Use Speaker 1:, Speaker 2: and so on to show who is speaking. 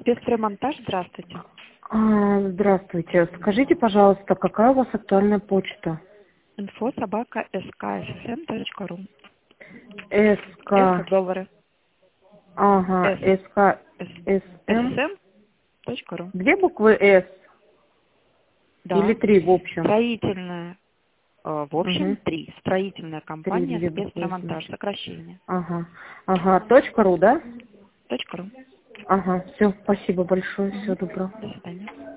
Speaker 1: Спецремонтаж, здравствуйте.
Speaker 2: Здравствуйте. Скажите, пожалуйста, какая у вас актуальная почта?
Speaker 1: info@skssm.ru.
Speaker 2: СК.
Speaker 1: С как доллары.
Speaker 2: Ага, СКСМ.
Speaker 1: ssm.ru.
Speaker 2: Две буквы С или
Speaker 1: Да.
Speaker 2: три в общем?
Speaker 1: Строительная, в общем,
Speaker 2: Угу.
Speaker 1: 3. Строительная
Speaker 2: Три,
Speaker 1: компания
Speaker 2: две буквы С,
Speaker 1: спецремонтаж,
Speaker 2: значит.
Speaker 1: сокращение.
Speaker 2: Ага. Ага. Точка .ру, да?
Speaker 1: .ру.
Speaker 2: Ага. Все, спасибо большое. Всего доброго.
Speaker 1: До свидания.